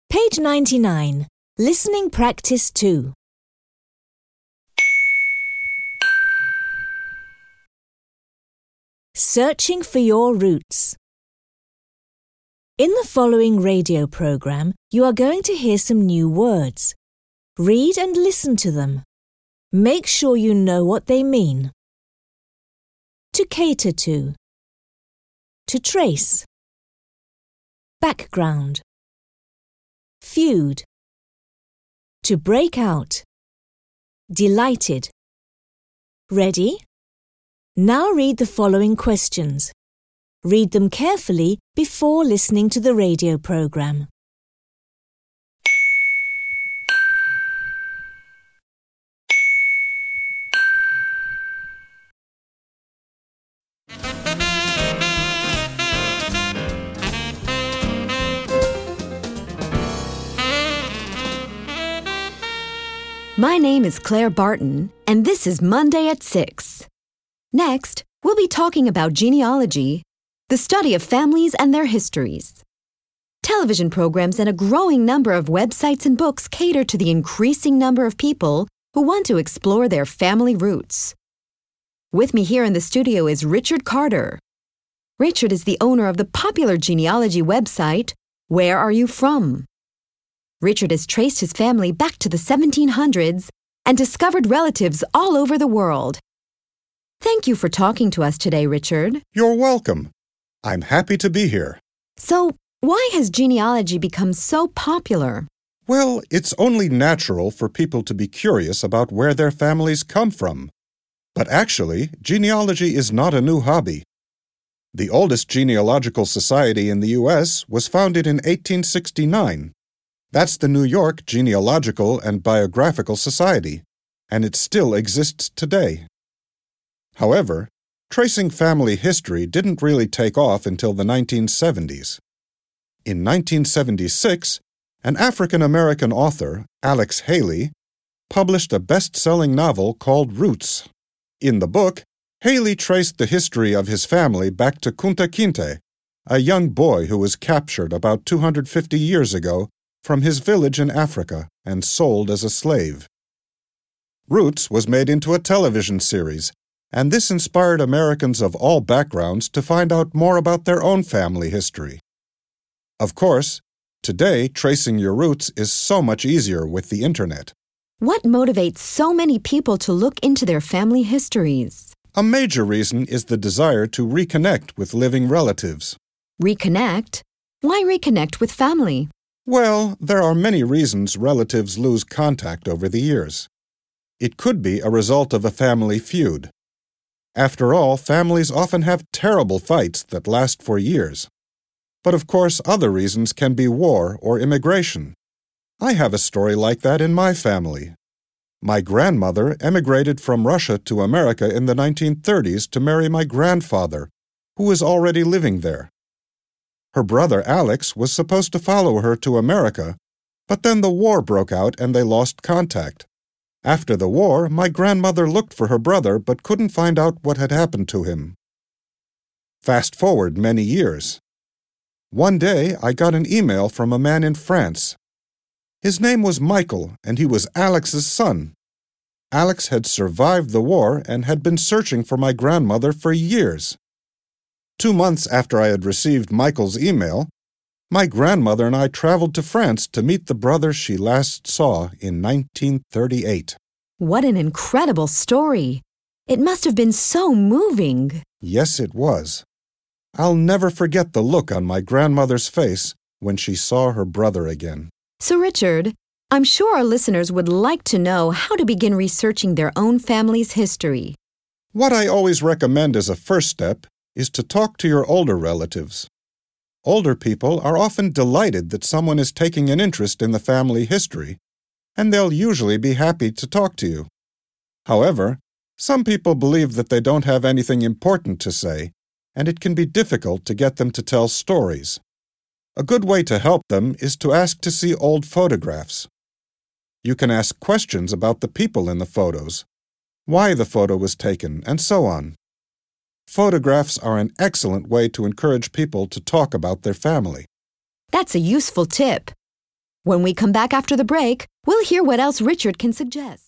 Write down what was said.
Page 99. Listening Practice 2. Searching for your roots. In the following radio program, you are going to hear some new words. Read and listen to them. Make sure you know what they mean. To cater to. To trace. Background. Feud. To break out. Delighted. Ready? Now read the following questions. Read them carefully before listening to the radio program. My name is Claire Barton, and this is Monday at 6. Next, we'll be talking about genealogy, the study of families and their histories. Television programs and a growing number of websites and books cater to the increasing number of people who want to explore their family roots. With me here in the studio is Richard Carter. Richard is the owner of the popular genealogy website, Where Are You From? Richard has traced his family back to the 1700s and discovered relatives all over the world. Thank you for talking to us today, Richard. You're welcome. I'm happy to be here. So, why has genealogy become so popular? Well, it's only natural for people to be curious about where their families come from. But actually, genealogy is not a new hobby. The oldest genealogical society in the U.S. was founded in 1869. That's the New York Genealogical and Biographical Society, and it still exists today. However, tracing family history didn't really take off until the 1970s. In 1976, an African-American author, Alex Haley, published a best-selling novel called Roots. In the book, Haley traced the history of his family back to Kunta Kinte, a young boy who was captured about 250 years ago from his village in Africa and sold as a slave. Roots was made into a television series, and this inspired Americans of all backgrounds to find out more about their own family history. Of course, today tracing your roots is so much easier with the Internet. What motivates so many people to look into their family histories? A major reason is the desire to reconnect with living relatives. Reconnect? Why reconnect with family? Well, there are many reasons relatives lose contact over the years. It could be a result of a family feud. After all, families often have terrible fights that last for years. But of course, other reasons can be war or immigration. I have a story like that in my family. My grandmother emigrated from Russia to America in the 1930s to marry my grandfather, who was already living there. Her brother Alex was supposed to follow her to America, but then the war broke out and they lost contact. After the war, my grandmother looked for her brother but couldn't find out what had happened to him. Fast forward many years. One day, I got an email from a man in France. His name was Michael, and he was Alex's son. Alex had survived the war and had been searching for my grandmother for years. 2 months after I had received Michael's email, my grandmother and I traveled to France to meet the brother she last saw in 1938. What an incredible story! It must have been so moving. Yes, it was. I'll never forget the look on my grandmother's face when she saw her brother again. So, Richard, I'm sure our listeners would like to know how to begin researching their own family's history. What I always recommend as a first step is to talk to your older relatives. Older people are often delighted that someone is taking an interest in the family history, and they'll usually be happy to talk to you. However, some people believe that they don't have anything important to say, and it can be difficult to get them to tell stories. A good way to help them is to ask to see old photographs. You can ask questions about the people in the photos, why the photo was taken, and so on. Photographs are an excellent way to encourage people to talk about their family. That's a useful tip. When we come back after the break, we'll hear what else Richard can suggest.